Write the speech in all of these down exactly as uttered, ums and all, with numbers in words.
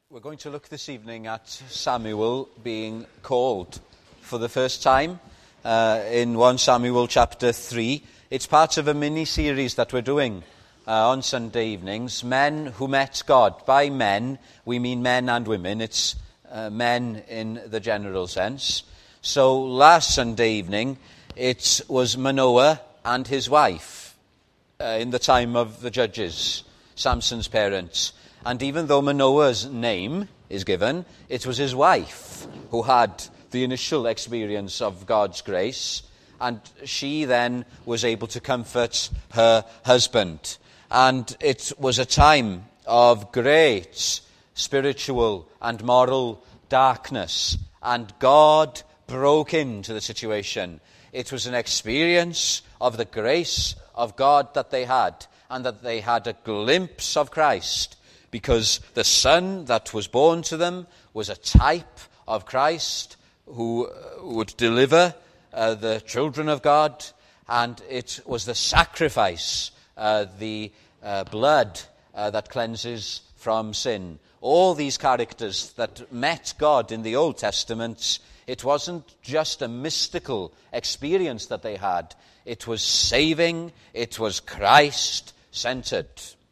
We're going to look this evening at Samuel being called for the first time uh, in First Samuel chapter three. It's part of a mini-series that we're doing uh, on Sunday evenings, Men Who Met God. By men, we mean men and women. It's uh, men in the general sense. So last Sunday evening, it was Manoah and his wife uh, in the time of the judges, Samson's parents. And even though Manoah's name is given, it was his wife who had the initial experience of God's grace, and she then was able to comfort her husband. And it was a time of great spiritual and moral darkness, and God broke into the situation. It was an experience of the grace of God that they had, and that they had a glimpse of Christ, because the son that was born to them was a type of Christ who would deliver uh, the children of God, and it was the sacrifice, uh, the uh, blood uh, that cleanses from sin. All these characters that met God in the Old Testament, it wasn't just a mystical experience that they had. It was saving, it was Christ-centered.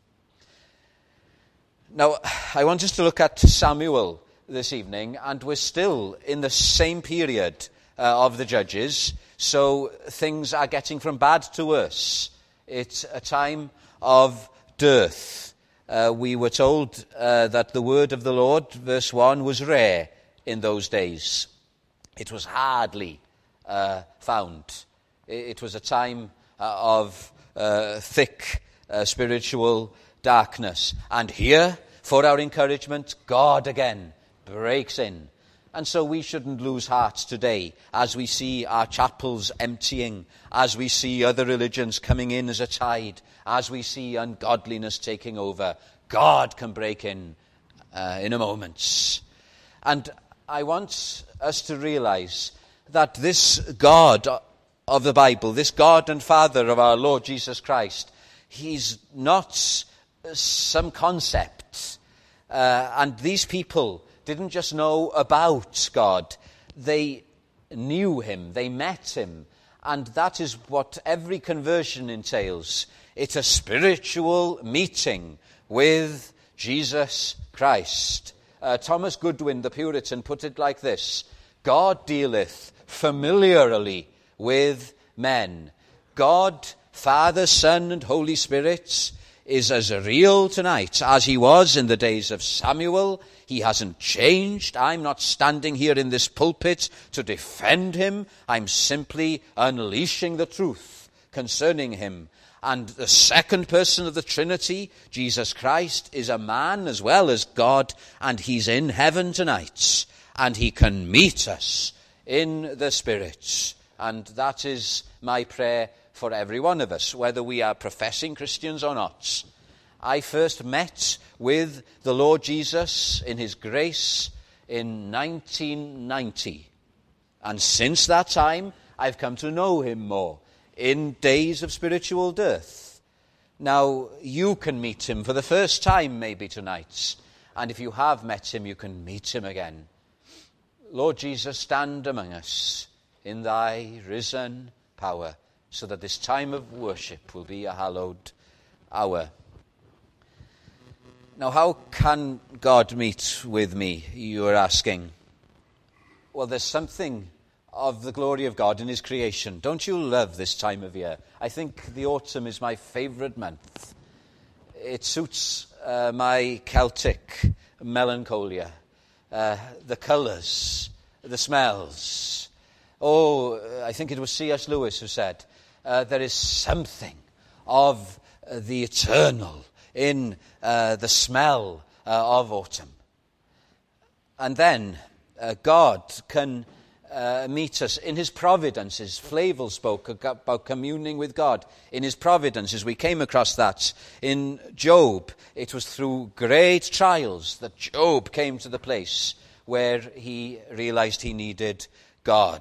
Now, I want us to look at Samuel this evening, and we're still in the same period uh, of the Judges, so things are getting from bad to worse. It's a time of dearth. Uh, we were told uh, that the word of the Lord, verse one, was rare in those days. It was hardly uh, found. It was a time uh, of uh, thick uh, spiritual darkness. And here, for our encouragement, God again breaks in. And so we shouldn't lose heart today as we see our chapels emptying, as we see other religions coming in as a tide, as we see ungodliness taking over. God can break in uh, in a moment. And I want us to realize that this God of the Bible, this God and Father of our Lord Jesus Christ, he's not some concept. Uh, and these people didn't just know about God. They knew him. They met him. And that is what every conversion entails. It's a spiritual meeting with Jesus Christ. Uh, Thomas Goodwin, the Puritan, put it like this: God dealeth familiarly with men. God, Father, Son, and Holy Spirit is as real tonight as he was in the days of Samuel. He hasn't changed. I'm not standing here in this pulpit to defend him. I'm simply unleashing the truth concerning him. And the second person of the Trinity, Jesus Christ, is a man as well as God, and he's in heaven tonight, and he can meet us in the Spirit. And that is my prayer for every one of us, whether we are professing Christians or not. I first met with the Lord Jesus in his grace in nineteen ninety. And since that time, I've come to know him more in days of spiritual dearth. Now, you can meet him for the first time maybe tonight. And if you have met him, you can meet him again. Lord Jesus, stand among us in thy risen power, so that this time of worship will be a hallowed hour. Now, how can God meet with me, you are asking? Well, there's something of the glory of God in his creation. Don't you love this time of year? I think the autumn is my favourite month. It suits uh, my Celtic melancholia. Uh, the colours, the smells. Oh, I think it was C S Lewis who said, Uh, there is something of uh, the eternal in uh, the smell uh, of autumn. And then uh, God can uh, meet us in his providences. Flavel spoke about communing with God in his providences. We came across that in Job. It was through great trials that Job came to the place where he realized he needed God.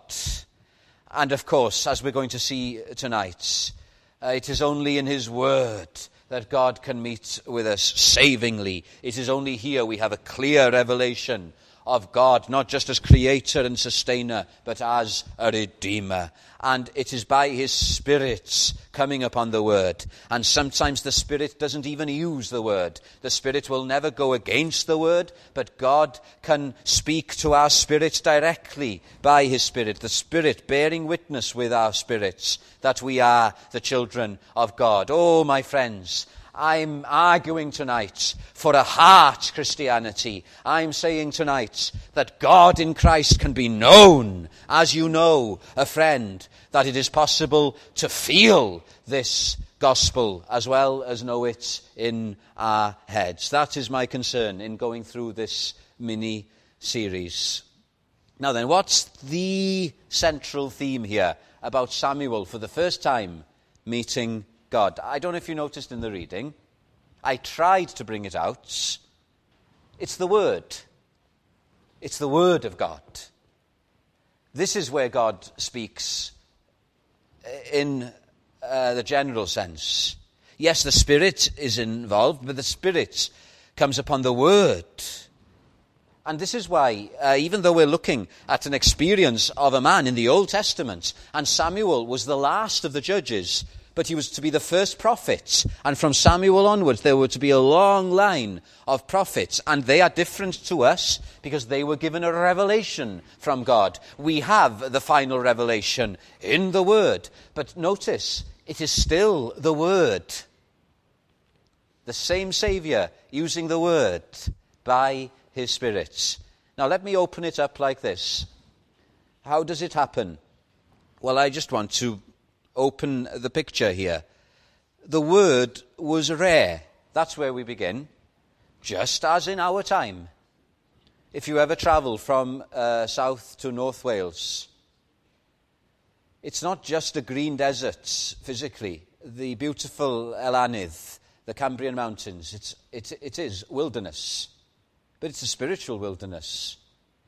And of course, as we're going to see tonight, uh, it is only in his word that God can meet with us savingly. It is only here we have a clear revelation of God, not just as creator and sustainer, but as a redeemer. And it is by his Spirit coming upon the word. And sometimes the Spirit doesn't even use the word. The Spirit will never go against the word, but God can speak to our spirits directly by his Spirit. The Spirit bearing witness with our spirits that we are the children of God. Oh, my friends, I'm arguing tonight for a heart Christianity. I'm saying tonight that God in Christ can be known as you know a friend, that it is possible to feel this gospel as well as know it in our heads. That is my concern in going through this mini-series. Now then, what's the central theme here about Samuel for the first time meeting God? I don't know if you noticed in the reading. I tried to bring it out. It's the Word. It's the Word of God. This is where God speaks in uh, the general sense. Yes, the Spirit is involved, but the Spirit comes upon the Word. And this is why, uh, even though we're looking at an experience of a man in the Old Testament, and Samuel was the last of the judges, but he was to be the first prophet. And from Samuel onwards, there were to be a long line of prophets. And they are different to us because they were given a revelation from God. We have the final revelation in the Word. But notice, it is still the Word. The same Saviour using the Word by his Spirit. Now let me open it up like this. How does it happen? Well, I just want to open the picture here. The Word was rare. That's where we begin. Just as in our time. If you ever travel from uh, south to North Wales, it's not just a green desert physically. The beautiful Elanydd, the Cambrian Mountains, it's, it, it is wilderness. But it's a spiritual wilderness.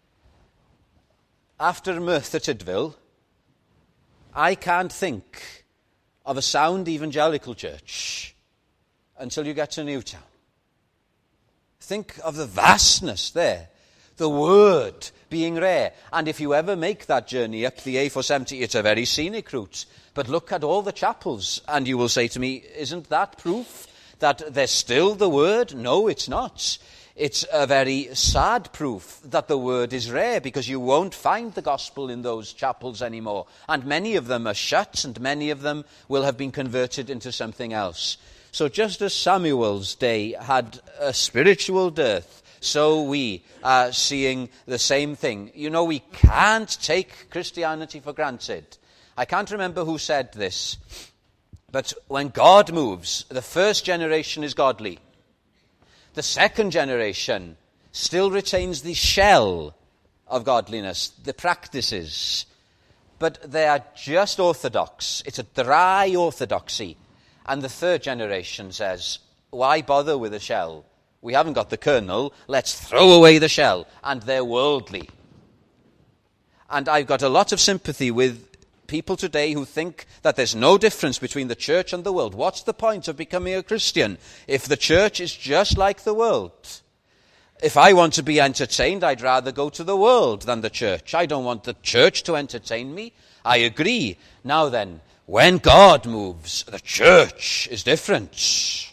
After Merthyr Tydfil, I can't think of a sound evangelical church until you get to Newtown. Think of the vastness there. The Word being rare. And if you ever make that journey up the A four seventy, it's a very scenic route. But look at all the chapels, and you will say to me, isn't that proof that there's still the Word? No, it's not. It's a very sad proof that the Word is rare, because you won't find the gospel in those chapels anymore. And many of them are shut, and many of them will have been converted into something else. So just as Samuel's day had a spiritual dearth, so we are seeing the same thing. You know, we can't take Christianity for granted. I can't remember who said this, but when God moves, the first generation is godly. The second generation still retains the shell of godliness, the practices, but they are just orthodox. It's a dry orthodoxy. And the third generation says, why bother with the shell? We haven't got the kernel, let's throw away the shell. And they're worldly. And I've got a lot of sympathy with people today who think that there's no difference between the church and the world. What's the point of becoming a Christian if the church is just like the world? If I want to be entertained, I'd rather go to the world than the church. I don't want the church to entertain me. I agree. Now then, when God moves, the church is different.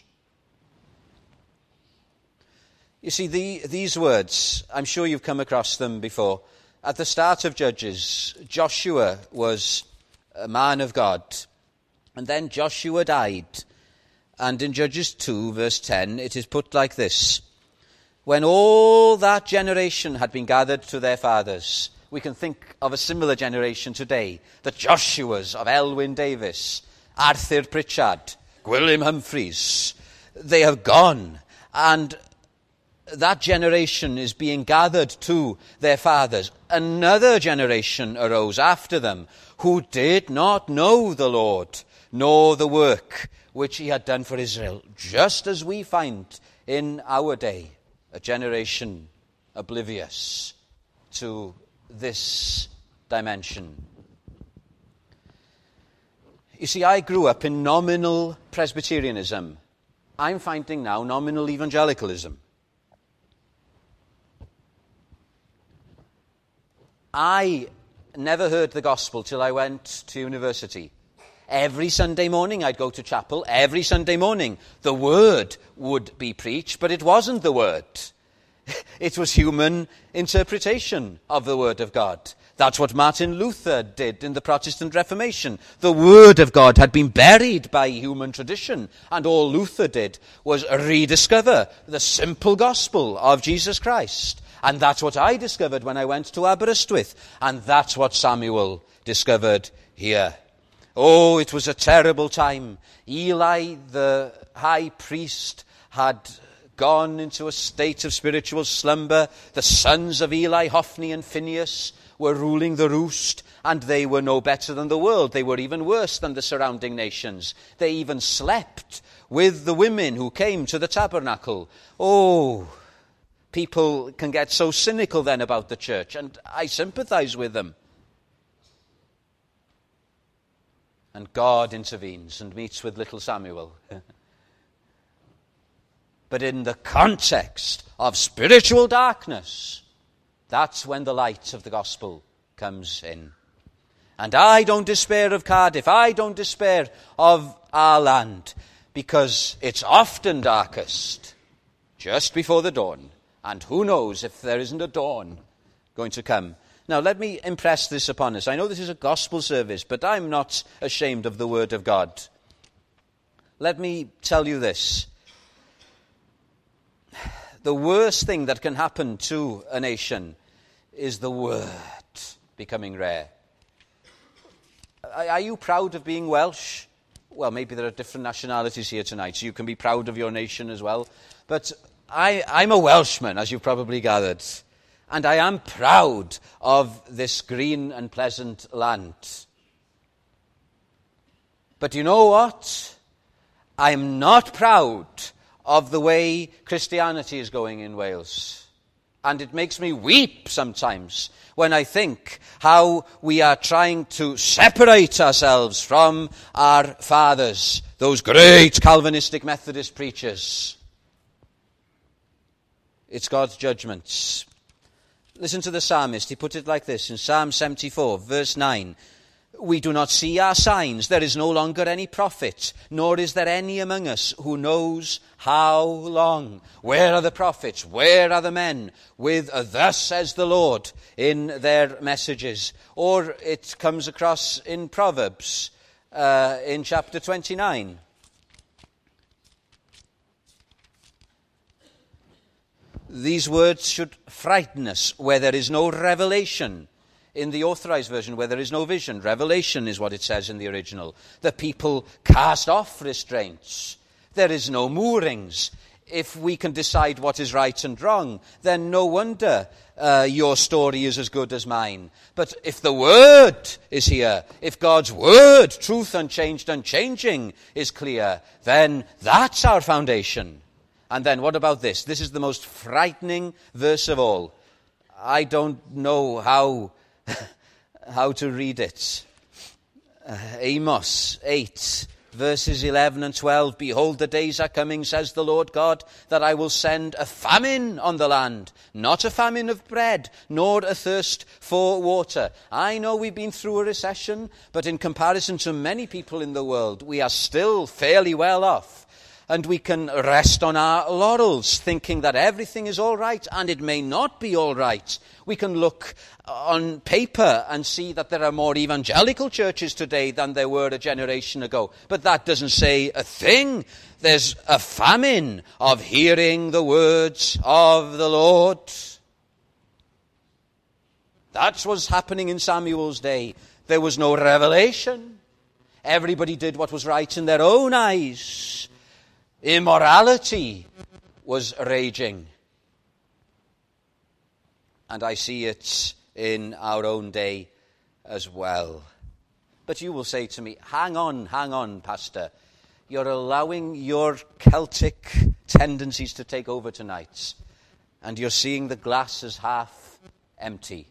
You see, the, these words, I'm sure you've come across them before. At the start of Judges, Joshua was a man of God. And then Joshua died. And in Judges two, verse ten, it is put like this. When all that generation had been gathered to their fathers, we can think of a similar generation today. The Joshuas of Elwyn Davis, Arthur Pritchard, William Humphreys. They have gone. And that generation is being gathered to their fathers. Another generation arose after them who did not know the Lord, nor the work which he had done for Israel. Just as we find in our day a generation oblivious to this dimension. You see, I grew up in nominal Presbyterianism. I'm finding now nominal evangelicalism. I never heard the gospel till I went to university. Every Sunday morning I'd go to chapel. Every Sunday morning the word would be preached, but it wasn't the word. It was human interpretation of the word of God. That's what Martin Luther did in the Protestant Reformation. The word of God had been buried by human tradition, and all Luther did was rediscover the simple gospel of Jesus Christ. And that's what I discovered when I went to Aberystwyth, and that's what Samuel discovered here. Oh, it was a terrible time. Eli, the high priest, had gone into a state of spiritual slumber. The sons of Eli, Hophni and Phinehas, were ruling the roost, and they were no better than the world. They were even worse than the surrounding nations. They even slept with the women who came to the tabernacle. Oh, people can get so cynical then about the church, and I sympathize with them. And God intervenes and meets with little Samuel. But in the context of spiritual darkness, that's when the light of the gospel comes in. And I don't despair of Cardiff. I don't despair of our land, because it's often darkest just before the dawn. And who knows if there isn't a dawn going to come. Now, let me impress this upon us. I know this is a gospel service, but I'm not ashamed of the word of God. Let me tell you this. The worst thing that can happen to a nation is the word becoming rare. Are you proud of being Welsh? Well, maybe there are different nationalities here tonight, so you can be proud of your nation as well. But I, I'm a Welshman, as you've probably gathered. And I am proud of this green and pleasant land. But you know what? I'm not proud of the way Christianity is going in Wales. And it makes me weep sometimes when I think how we are trying to separate ourselves from our fathers, those great Calvinistic Methodist preachers. It's God's judgments. Listen to the psalmist. He put it like this in Psalm seventy-four, verse nine. We do not see our signs. There is no longer any prophet, nor is there any among us who knows how long. Where are the prophets? Where are the men with a thus says the Lord in their messages? Or it comes across in Proverbs uh, in chapter twenty-nine. These words should frighten us where there is no revelation. In the Authorized Version, where there is no vision, revelation is what it says in the original. The people cast off restraints. There is no moorings. If we can decide what is right and wrong, then no wonder uh, your story is as good as mine. But if the Word is here, if God's Word, truth unchanged, unchanging, is clear, then that's our foundation. And then what about this? This is the most frightening verse of all. I don't know how... how to read it. Uh, Amos eight, verses eleven and twelve. Behold, the days are coming, says the Lord God, that I will send a famine on the land, not a famine of bread, nor a thirst for water. I know we've been through a recession, but in comparison to many people in the world, we are still fairly well off. And we can rest on our laurels, thinking that everything is all right, and it may not be all right. We can look on paper and see that there are more evangelical churches today than there were a generation ago. But that doesn't say a thing. There's a famine of hearing the words of the Lord. That's what's happening in Samuel's day. There was no revelation. Everybody did what was right in their own eyes. Immorality was raging. And I see it in our own day as well. But you will say to me, hang on, hang on, Pastor. You're allowing your Celtic tendencies to take over tonight. And you're seeing the glass as half empty.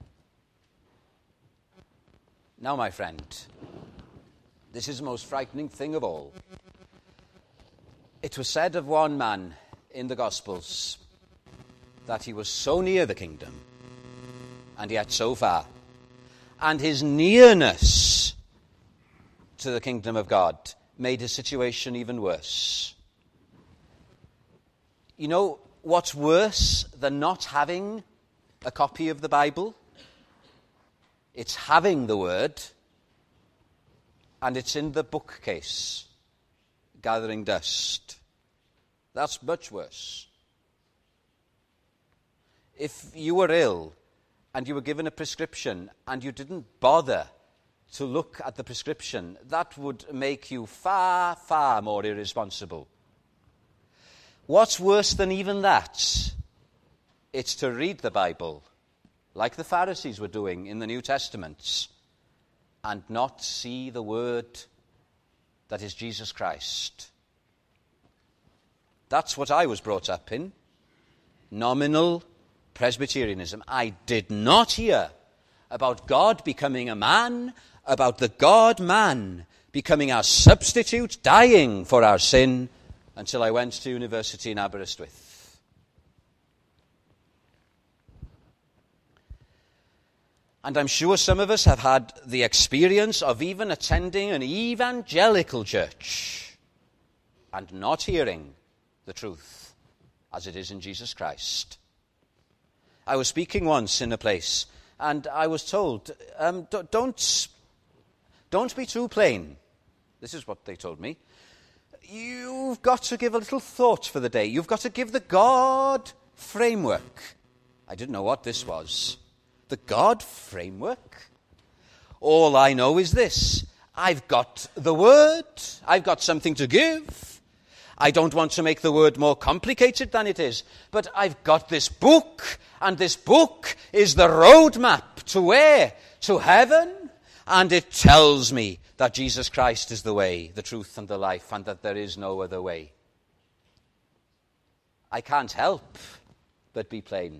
Now, my friend, this is the most frightening thing of all. It was said of one man in the Gospels that he was so near the kingdom and yet so far. And his nearness to the kingdom of God made his situation even worse. You know what's worse than not having a copy of the Bible? It's having the Word, and it's in the bookcase, gathering dust. That's much worse. If you were ill and you were given a prescription and you didn't bother to look at the prescription, that would make you far, far more irresponsible. What's worse than even that? It's to read the Bible, like the Pharisees were doing in the New Testament, and not see the Word that is Jesus Christ. That's what I was brought up in. Nominal Presbyterianism. I did not hear about God becoming a man, about the God-man becoming our substitute, dying for our sin, until I went to university in Aberystwyth. And I'm sure some of us have had the experience of even attending an evangelical church and not hearing the truth as it is in Jesus Christ. I was speaking once in a place, and I was told, um, don't, don't be too plain. This is what they told me. You've got to give a little thought for the day. You've got to give the God framework. I didn't know what this was. The God framework? All I know is this. I've got the Word. I've got something to give. I don't want to make the Word more complicated than it is. But I've got this book, and this book is the roadmap to where? To heaven. And it tells me that Jesus Christ is the way, the truth, and the life, and that there is no other way. I can't help but be plain.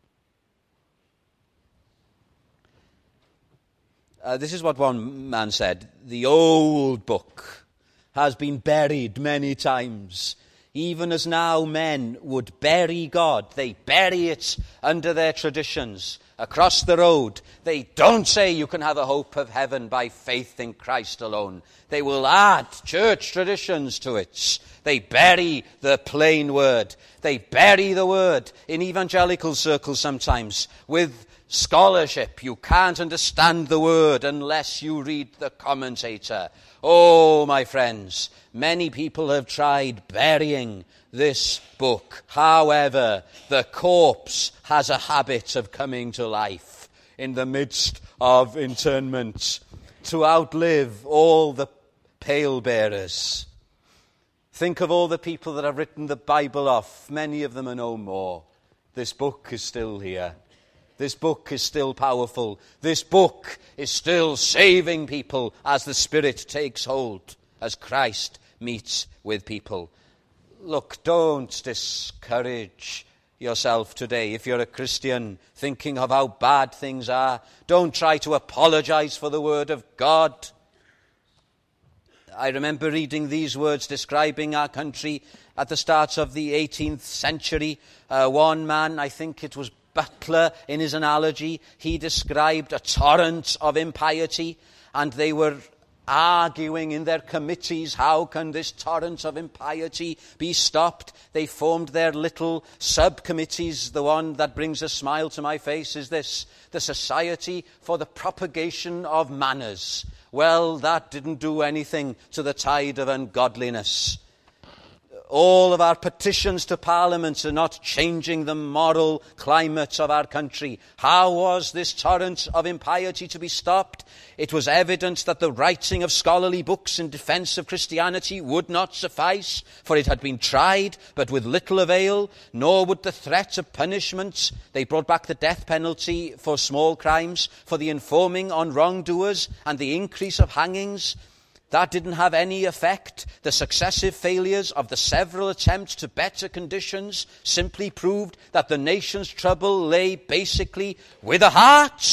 Uh, this is what one man said. The old book has been buried many times. Even as now men would bury God, they bury it under their traditions. Across the road, they don't say you can have a hope of heaven by faith in Christ alone. They will add church traditions to it. They bury the plain word. They bury the word in evangelical circles sometimes with scholarship. You can't understand the word unless you read the commentator. Oh, my friends, many people have tried burying this book. However, the corpse has a habit of coming to life in the midst of interment to outlive all the palebearers. Think of all the people that have written the Bible off. Many of them are no more. This book is still here. This book is still powerful. This book is still saving people as the Spirit takes hold, as Christ meets with people. Look, don't discourage yourself today. If you're a Christian thinking of how bad things are, don't try to apologize for the Word of God. I remember reading these words describing our country at the start of the eighteenth century. Uh, one man, I think it was Butler, in his analogy, he described a torrent of impiety, and they were arguing in their committees, how can this torrent of impiety be stopped? They formed their little subcommittees. The one that brings a smile to my face is this: the Society for the Propagation of Manners. Well, that didn't do anything to the tide of ungodliness. All of our petitions to Parliament are not changing the moral climate of our country. How was this torrent of impiety to be stopped? It was evident that the writing of scholarly books in defense of Christianity would not suffice, for it had been tried, but with little avail, nor would the threat of punishment. They brought back the death penalty for small crimes, for the informing on wrongdoers, and the increase of hangings. That didn't have any effect. The successive failures of the several attempts to better conditions simply proved that the nation's trouble lay basically with the heart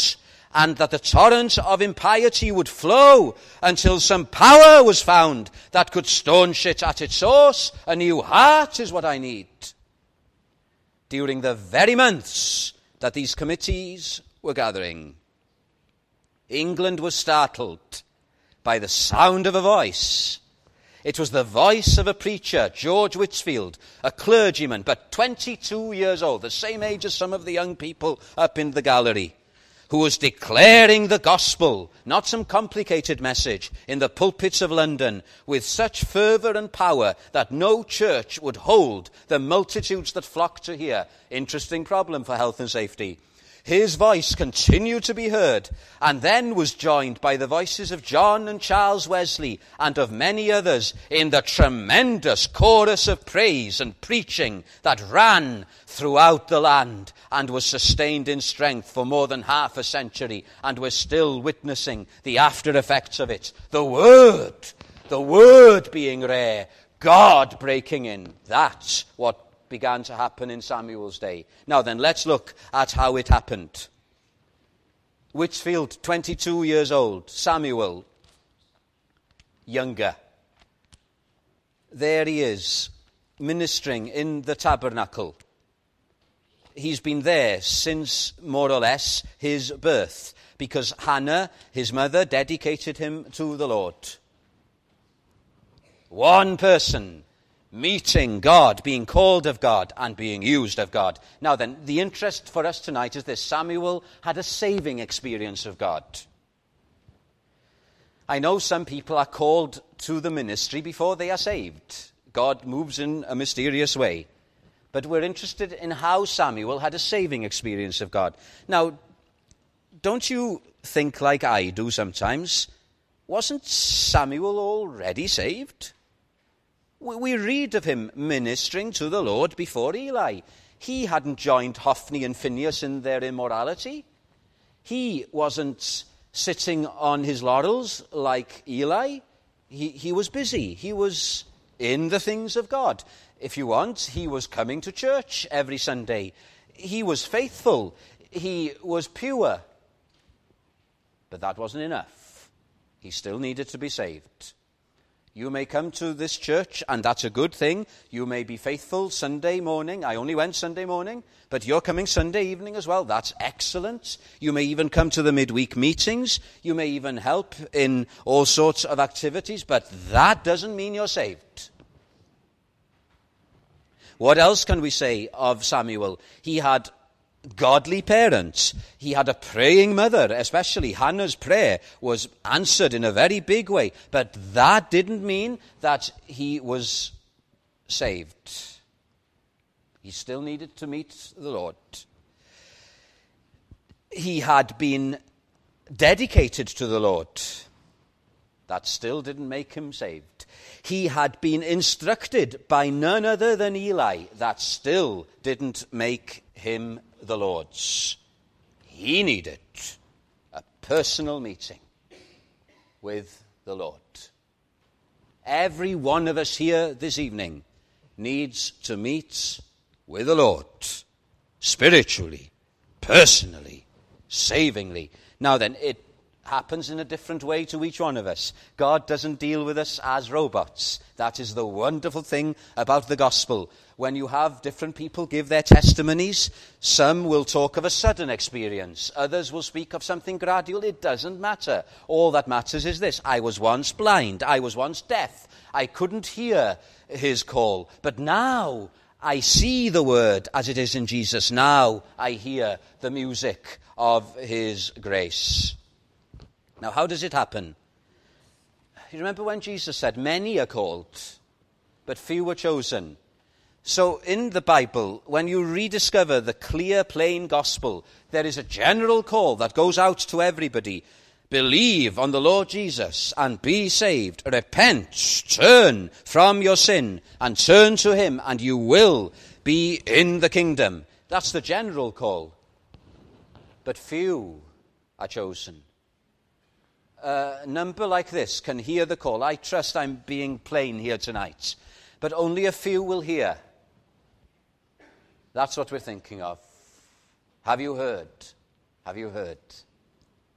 and that the torrent of impiety would flow until some power was found that could staunch it at its source. A new heart is what I need. During the very months that these committees were gathering, England was startled by the sound of a voice. It was the voice of a preacher, George Whitfield, a clergyman, but twenty-two years old, the same age as some of the young people up in the gallery, who was declaring the gospel, not some complicated message, in the pulpits of London with such fervour and power that no church would hold the multitudes that flocked to hear. Interesting problem for health and safety. His voice continued to be heard, and then was joined by the voices of John and Charles Wesley and of many others in the tremendous chorus of praise and preaching that ran throughout the land and was sustained in strength for more than half a century, and we're still witnessing the after effects of it. The Word, the Word being rare, God breaking in. That's what began to happen in Samuel's day. Now then, let's look at how it happened. Whitfield, twenty-two years old. Samuel, younger. There he is, ministering in the tabernacle. He's been there since, more or less, his birth, because Hannah, his mother, dedicated him to the Lord. One person meeting God, being called of God, and being used of God. Now then, the interest for us tonight is this. Samuel had a saving experience of God. I know some people are called to the ministry before they are saved. God moves in a mysterious way. But we're interested in how Samuel had a saving experience of God. Now, don't you think like I do sometimes? Wasn't Samuel already saved? We read of him ministering to the Lord before Eli. He hadn't joined Hophni and Phinehas in their immorality. He wasn't sitting on his laurels like Eli. He, he was busy. He was in the things of God. If you want, he was coming to church every Sunday. He was faithful. He was pure. But that wasn't enough. He still needed to be saved. You may come to this church, and that's a good thing. You may be faithful Sunday morning. I only went Sunday morning, but you're coming Sunday evening as well. That's excellent. You may even come to the midweek meetings. You may even help in all sorts of activities, but that doesn't mean you're saved. What else can we say of Samuel? He had godly parents. He had a praying mother, especially Hannah's prayer was answered in a very big way. But that didn't mean that he was saved. He still needed to meet the Lord. He had been dedicated to the Lord. That still didn't make him saved. He had been instructed by none other than Eli. That still didn't make him the Lord's. He needed a personal meeting with the Lord. Every one of us here this evening needs to meet with the Lord, spiritually, personally, savingly. Now then, it happens in a different way to each one of us. God doesn't deal with us as robots. That is the wonderful thing about the gospel. When you have different people give their testimonies, some will talk of a sudden experience. Others will speak of something gradual. It doesn't matter. All that matters is this. I was once blind. I was once deaf. I couldn't hear his call. But now I see the word as it is in Jesus. Now I hear the music of his grace. Now, how does it happen? You remember when Jesus said, many are called, but few were chosen. So in the Bible, when you rediscover the clear, plain gospel, there is a general call that goes out to everybody. Believe on the Lord Jesus and be saved. Repent, turn from your sin and turn to him, and you will be in the kingdom. That's the general call. But few are chosen. A number like this can hear the call. I trust I'm being plain here tonight. But only a few will hear. That's what we're thinking of. Have you heard? Have you heard?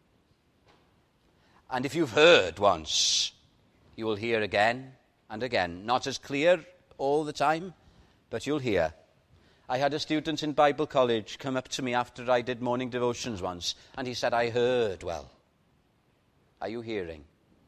And if you've heard once, you will hear again and again. Not as clear all the time, but you'll hear. I had a student in Bible college come up to me after I did morning devotions once, and he said, I heard well. Are you hearing?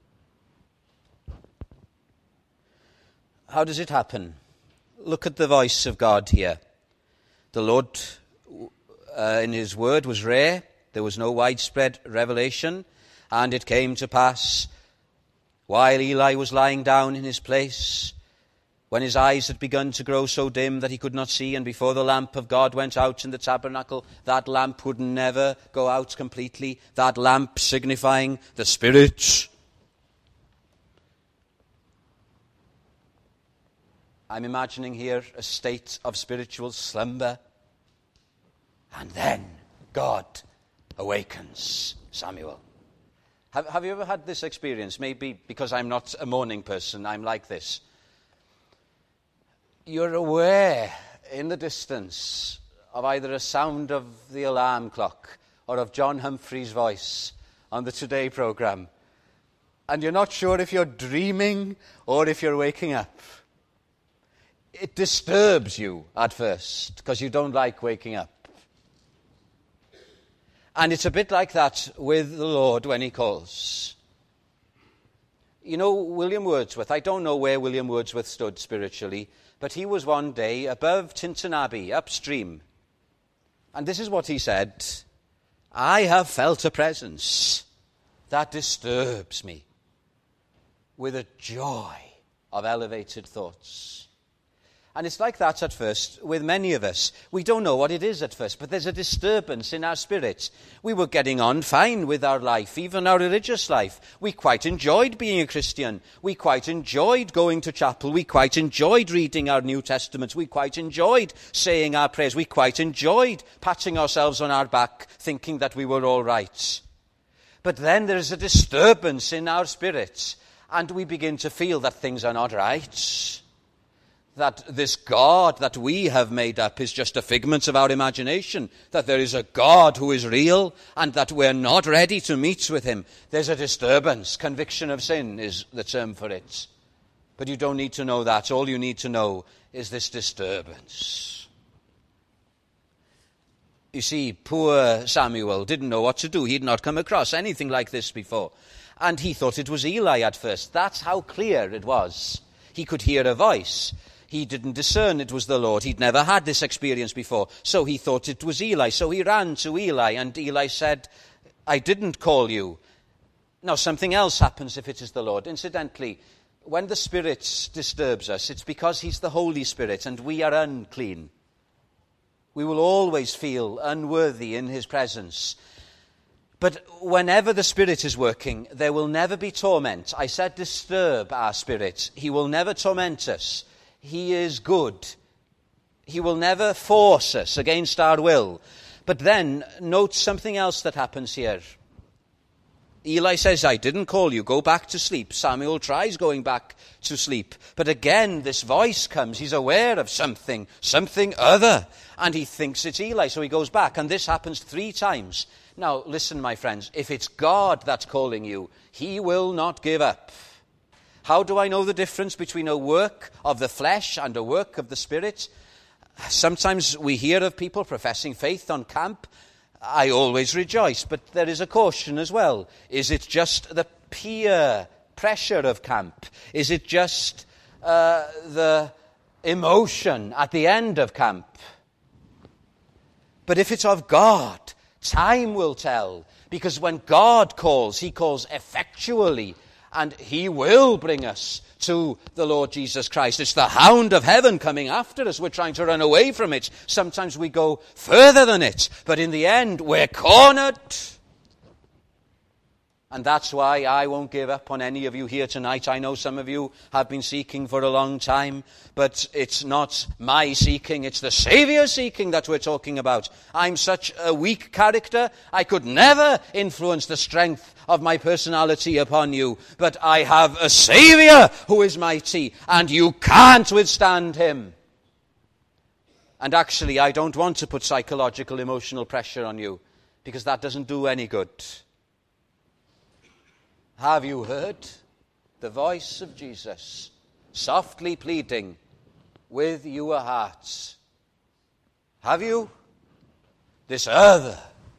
How does it happen? Look at the voice of God here. The Lord, uh, in his word, was rare. There was no widespread revelation. And it came to pass, while Eli was lying down in his place, when his eyes had begun to grow so dim that he could not see, and before the lamp of God went out in the tabernacle, that lamp would never go out completely, that lamp signifying the Spirit. I'm imagining here a state of spiritual slumber. And then God awakens Samuel. Have, have you ever had this experience? Maybe because I'm not a morning person, I'm like this. You're aware in the distance of either a sound of the alarm clock or of John Humphrey's voice on the Today programme. And you're not sure if you're dreaming or if you're waking up. It disturbs you at first because you don't like waking up. And it's a bit like that with the Lord when he calls. You know, William Wordsworth, I don't know where William Wordsworth stood spiritually, but he was one day above Tintern Abbey, upstream. And this is what he said, I have felt a presence that disturbs me with a joy of elevated thoughts. And it's like that at first with many of us. We don't know what it is at first, but there's a disturbance in our spirits. We were getting on fine with our life, even our religious life. We quite enjoyed being a Christian. We quite enjoyed going to chapel. We quite enjoyed reading our New Testaments. We quite enjoyed saying our prayers. We quite enjoyed patting ourselves on our back, thinking that we were all right. But then there is a disturbance in our spirits, and we begin to feel that things are not right. That this God that we have made up is just a figment of our imagination, that there is a God who is real, and that we're not ready to meet with him. There's a disturbance. Conviction of sin is the term for it. But you don't need to know that. All you need to know is this disturbance. You see, poor Samuel didn't know what to do. He'd not come across anything like this before. And he thought it was Eli at first. That's how clear it was. He could hear a voice. He didn't discern it was the Lord. He'd never had this experience before. So he thought it was Eli. So he ran to Eli, and Eli said, I didn't call you. Now, something else happens if it is the Lord. Incidentally, when the Spirit disturbs us, it's because he's the Holy Spirit, and we are unclean. We will always feel unworthy in his presence. But whenever the Spirit is working, there will never be torment. I said disturb our spirit. He will never torment us. He is good. He will never force us against our will. But then, note something else that happens here. Eli says, I didn't call you. Go back to sleep. Samuel tries going back to sleep. But again, this voice comes. He's aware of something, something other. And he thinks it's Eli, so he goes back. And this happens three times. Now, listen, my friends. If it's God that's calling you, he will not give up. How do I know the difference between a work of the flesh and a work of the Spirit? Sometimes we hear of people professing faith on camp. I always rejoice, but there is a caution as well. Is it just the peer pressure of camp? Is it just uh, the emotion at the end of camp? But if it's of God, time will tell. Because when God calls, he calls effectually. And he will bring us to the Lord Jesus Christ. It's the hound of heaven coming after us. We're trying to run away from it. Sometimes we go further than it. But in the end, we're cornered. And that's why I won't give up on any of you here tonight. I know some of you have been seeking for a long time, but it's not my seeking, it's the Saviour's seeking that we're talking about. I'm such a weak character, I could never influence the strength of my personality upon you, but I have a Saviour who is mighty, and you can't withstand him. And actually, I don't want to put psychological, emotional pressure on you, because that doesn't do any good. Have you heard the voice of Jesus softly pleading with your hearts? Have you? This other.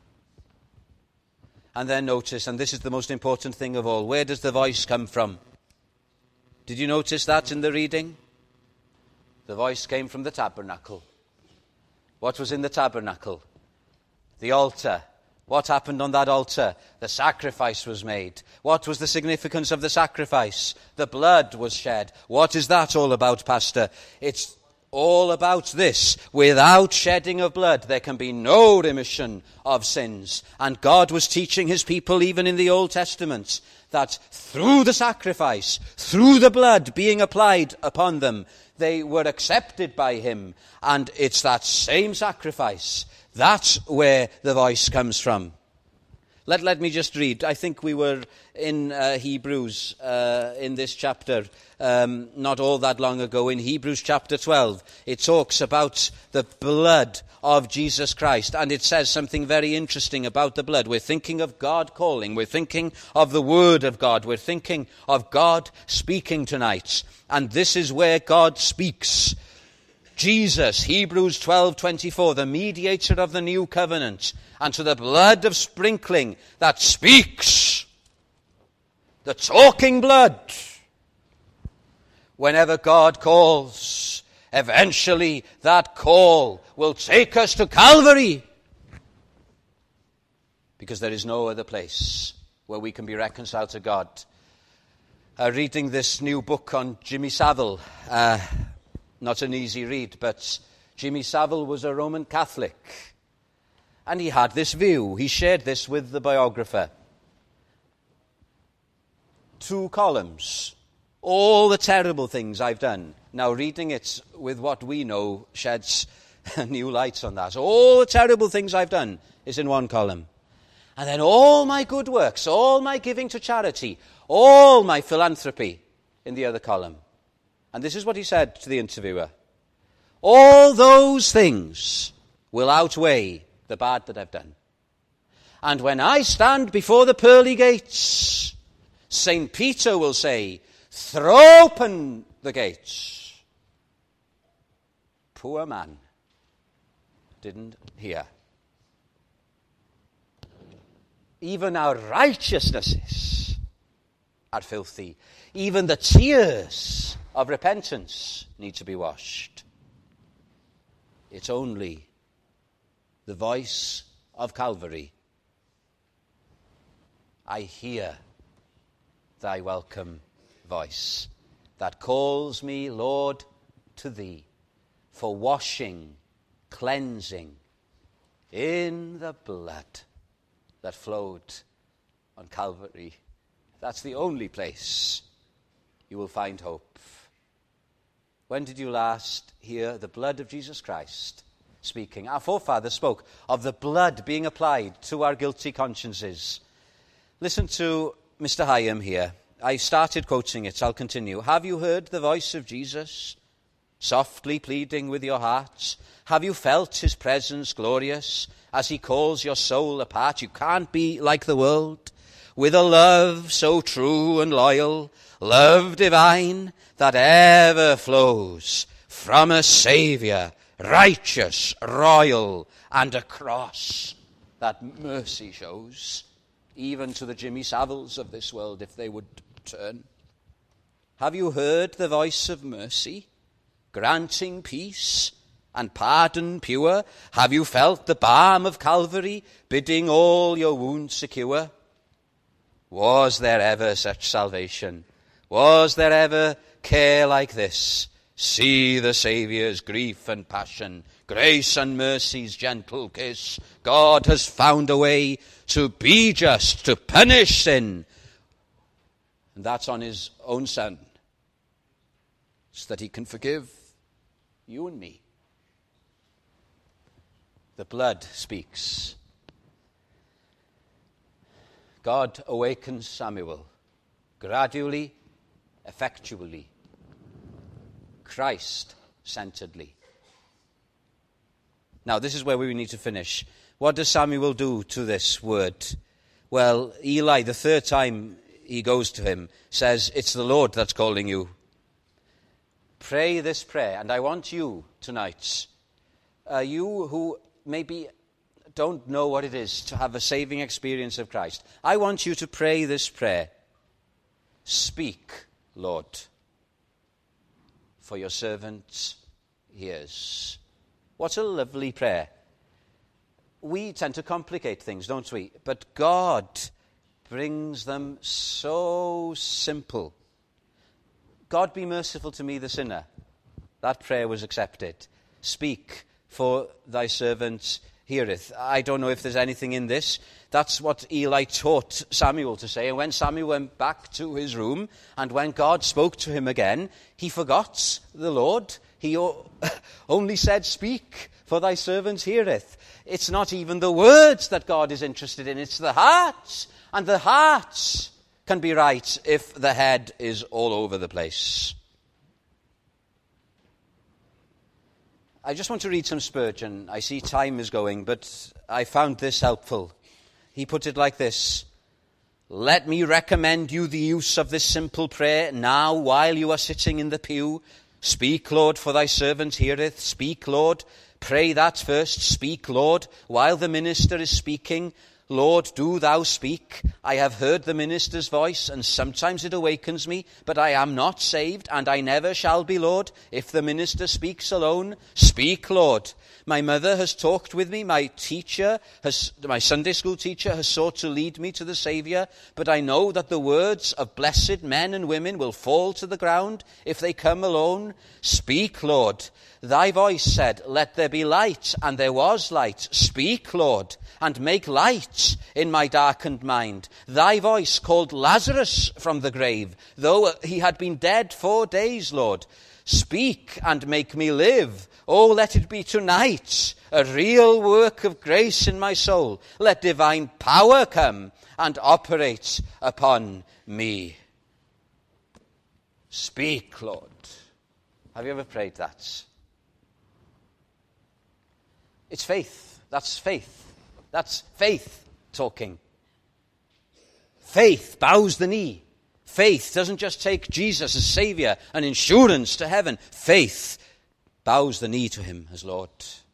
And then notice, and this is the most important thing of all, where does the voice come from? Did you notice that in the reading? The voice came from the tabernacle. What was in the tabernacle? The altar. What happened on that altar? The sacrifice was made. What was the significance of the sacrifice? The blood was shed. What is that all about, Pastor? It's all about this. Without shedding of blood, there can be no remission of sins. And God was teaching his people, even in the Old Testament, that through the sacrifice, through the blood being applied upon them, they were accepted by him. And it's that same sacrifice. That's where the voice comes from. Let, let me just read. I think we were in uh, Hebrews uh, in this chapter um, not all that long ago. In Hebrews chapter twelve, it talks about the blood of Jesus Christ. And it says something very interesting about the blood. We're thinking of God calling. We're thinking of the Word of God. We're thinking of God speaking tonight. And this is where God speaks. Jesus, Hebrews twelve twenty-four, the mediator of the new covenant, and to the blood of sprinkling that speaks, the talking blood. Whenever God calls, eventually that call will take us to Calvary, because there is no other place where we can be reconciled to God. Uh, reading this new book on Jimmy Savile, uh, not an easy read, but Jimmy Savile was a Roman Catholic. And he had this view. He shared this with the biographer. Two columns. All the terrible things I've done. Now, reading it with what we know sheds new lights on that. All the terrible things I've done is in one column. And then all my good works, all my giving to charity, all my philanthropy in the other column. And this is what he said to the interviewer. All those things will outweigh the bad that I've done. And when I stand before the pearly gates, Saint Peter will say, throw open the gates. Poor man didn't hear. Even our righteousnesses are filthy. Even the tears of repentance need to be washed. It's only the voice of Calvary. I hear thy welcome voice that calls me, Lord, to thee for washing, cleansing in the blood that flowed on Calvary. That's the only place you will find hope. When did you last hear the blood of Jesus Christ speaking? Our forefathers spoke of the blood being applied to our guilty consciences. Listen to Mister Hyam here. I started quoting it. I'll continue. Have you heard the voice of Jesus softly pleading with your hearts? Have you felt his presence glorious as he calls your soul apart? You can't be like the world. With a love so true and loyal, love divine that ever flows from a Saviour, righteous, royal, and a cross that mercy shows, even to the Jimmy Saviles of this world, if they would turn. Have you heard the voice of mercy, granting peace and pardon pure? Have you felt the balm of Calvary, bidding all your wounds secure? Was there ever such salvation? Was there ever care like this? See the Saviour's grief and passion, grace and mercy's gentle kiss. God has found a way to be just, to punish sin. And that's on his own Son, so that he can forgive you and me. The blood speaks. God awakens Samuel gradually, effectually, Christ-centeredly. Now, this is where we need to finish. What does Samuel do to this word? Well, Eli, the third time he goes to him, says, "It's the Lord that's calling you." Pray this prayer, and I want you tonight, uh, you who maybe don't know what it is to have a saving experience of Christ, I want you to pray this prayer. "Speak, Lord, for your servant hears." What a lovely prayer. We tend to complicate things, don't we? But God brings them so simple. "God be merciful to me, the sinner." That prayer was accepted. "Speak, for thy servant heareth." I don't know if there's anything in this. That's what Eli taught Samuel to say. And when Samuel went back to his room, and when God spoke to him again, he forgot the Lord. He only said, "Speak, for thy servant heareth." It's not even the words that God is interested in, it's the heart. And the heart can be right if the head is all over the place. I just want to read some Spurgeon. I see time is going, but I found this helpful. He put it like this: "Let me recommend you the use of this simple prayer now while you are sitting in the pew. Speak, Lord, for thy servant heareth." Speak, Lord. Pray that first. Speak, Lord, while the minister is speaking. "Lord, do thou speak. I have heard the minister's voice, and sometimes it awakens me, but I am not saved, and I never shall be, Lord, if the minister speaks alone. Speak, Lord. My mother has talked with me. My teacher, has, my Sunday school teacher, has sought to lead me to the Saviour, but I know that the words of blessed men and women will fall to the ground if they come alone. Speak, Lord. Thy voice said, let there be light, and there was light. Speak, Lord, and make light in my darkened mind. Thy voice called Lazarus from the grave, though he had been dead four days, Lord. Speak and make me live. Oh, let it be tonight a real work of grace in my soul. Let divine power come and operate upon me. Speak, Lord. Have you ever prayed that? It's faith. That's faith. That's faith talking. Faith bows the knee. Faith doesn't just take Jesus as Saviour and insurance to heaven. Faith bows the knee to him as Lord.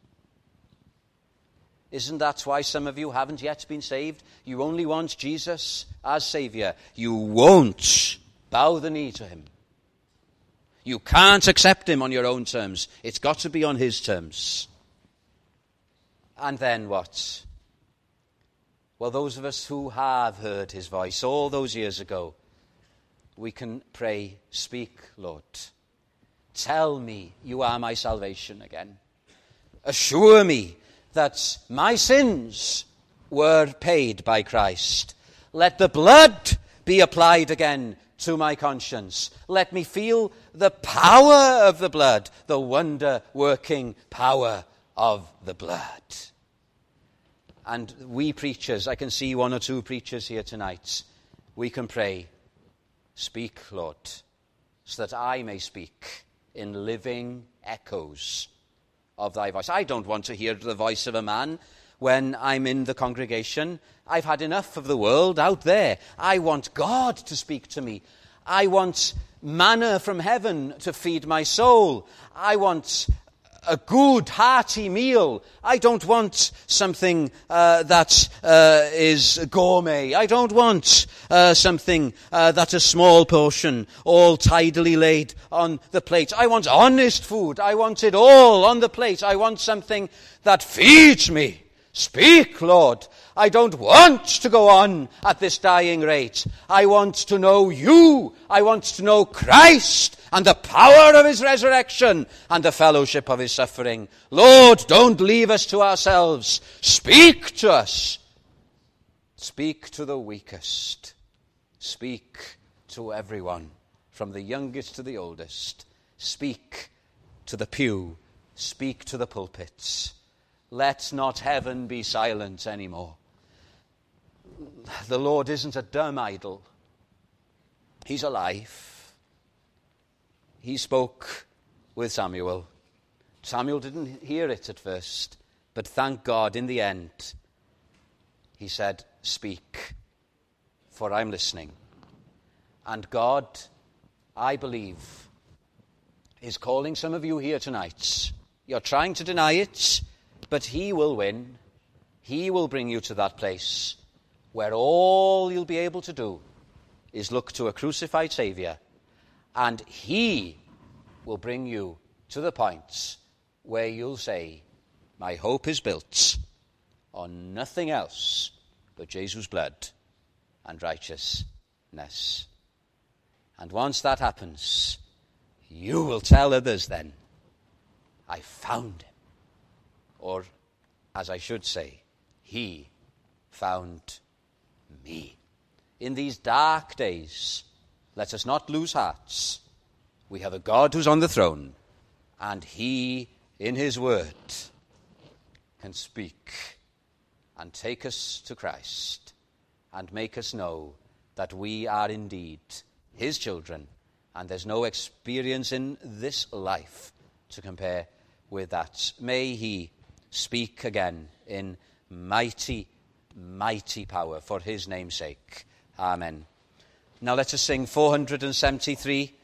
Isn't that why some of you haven't yet been saved? You only want Jesus as Saviour. You won't bow the knee to him. You can't accept him on your own terms. It's got to be on his terms. And then what? Well, those of us who have heard his voice all those years ago, we can pray, speak, Lord. Tell me you are my salvation again. Assure me that my sins were paid by Christ. Let the blood be applied again to my conscience. Let me feel the power of the blood, the wonder-working power of the blood. And we preachers, I can see one or two preachers here tonight, we can pray, speak, Lord, so that I may speak in living echoes of thy voice. I don't want to hear the voice of a man when I'm in the congregation. I've had enough of the world out there. I want God to speak to me. I want manna from heaven to feed my soul. I want a good, hearty meal. I don't want something uh, that uh, is gourmet. I don't want uh, something uh, that's a small portion, all tidily laid on the plate. I want honest food. I want it all on the plate. I want something that feeds me. Speak, Lord. I don't want to go on at this dying rate. I want to know you. I want to know Christ and the power of his resurrection and the fellowship of his suffering. Lord, don't leave us to ourselves. Speak to us. Speak to the weakest. Speak to everyone, from the youngest to the oldest. Speak to the pew. Speak to the pulpits. Let not heaven be silent anymore. The Lord isn't a dumb idol. He's alive. He spoke with Samuel. Samuel didn't hear it at first, but thank God in the end, he said, speak, for I'm listening. And God, I believe, is calling some of you here tonight. You're trying to deny it, but he will win. He will bring you to that place where all you'll be able to do is look to a crucified Saviour, and he will bring you to the point where you'll say, my hope is built on nothing else but Jesus' blood and righteousness. And once that happens, you will tell others then, I found him. Or, as I should say, he found me. In these dark days, let us not lose hearts. We have a God who's on the throne, and he, in his word, can speak and take us to Christ and make us know that we are indeed his children, and there's no experience in this life to compare with that. May he speak again in mighty, mighty power for his name's sake. Amen. Now let us sing four hundred seventy-three.